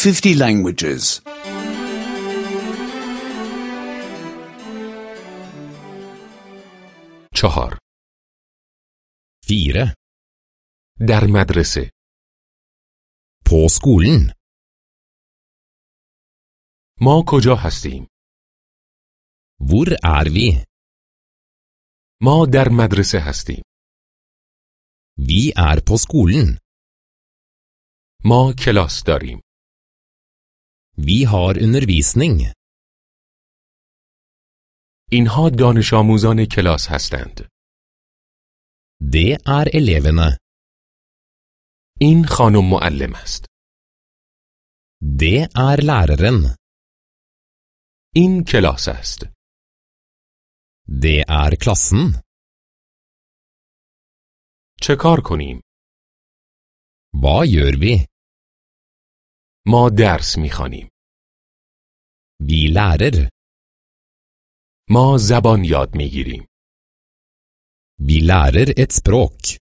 50 languages. 4. 4. در مدرسه. På skolen. ما کجا هستیم؟ Hvor vi? ما در مدرسه هستیم. Vi på skolen. ما کلاس داریم. Vi har undervisning. اینها دانش آموزان کلاس هستند. Det elevene. این خانم معلم است. Det læreren. این کلاس است. Det klassen. چه کار کنیم؟ Hva gjør vi? ما درس می‌خوانیم. Vi lærer. ما زبان یاد می‌گیریم. Vi lærer et språk.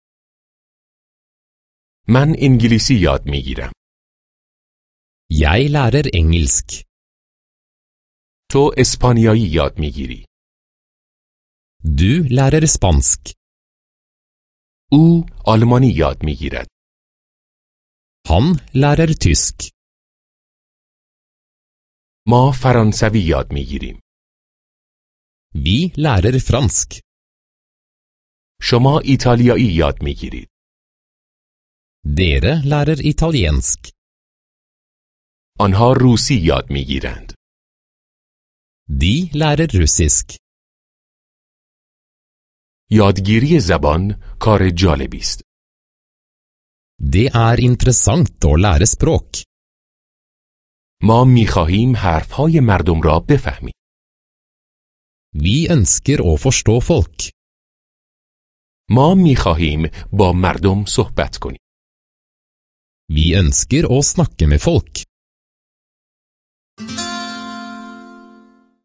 من انگلیسی یاد می‌گیرم. Jeg lærer engelsk. تو اسپانیایی یاد می‌گیری. Du lærer spansk. او آلمانی یاد می‌گیرد. Han lærer tysk. ما فرانسوی یاد می‌گیریم. Vi lærer fransk. شما ایتالیایی یاد می‌گیرید. Dere lærer italiensk. آنها روسی یاد می‌گیرند. De lærer russisk. یادگیری زبان کار جالبی است. Det interessant å lære språk. ما می‌خواهیم حرف‌های مردم را بفهمیم. Vi ønsker å forstå folk. ما می‌خواهیم با مردم صحبت کنیم. Vi ønsker å snakke med folk.